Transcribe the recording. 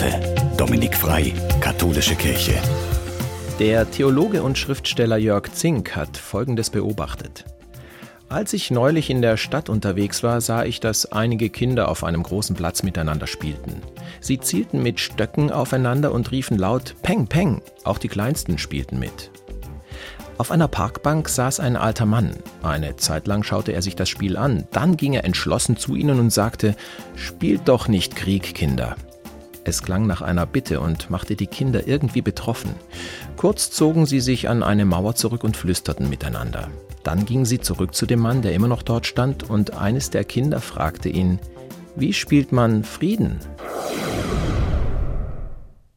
Worte. Dominik Frei, Katholische Kirche. Der Theologe und Schriftsteller Jörg Zink hat Folgendes beobachtet. Als ich neulich in der Stadt unterwegs war, sah ich, dass einige Kinder auf einem großen Platz miteinander spielten. Sie zielten mit Stöcken aufeinander und riefen laut »Peng, Peng«. Auch die Kleinsten spielten mit. Auf einer Parkbank saß ein alter Mann. Eine Zeit lang schaute er sich das Spiel an. Dann ging er entschlossen zu ihnen und sagte: »Spielt doch nicht Krieg, Kinder.« Es klang nach einer Bitte und machte die Kinder irgendwie betroffen. Kurz zogen sie sich an eine Mauer zurück und flüsterten miteinander. Dann gingen sie zurück zu dem Mann, der immer noch dort stand, und eines der Kinder fragte ihn: »Wie spielt man Frieden?«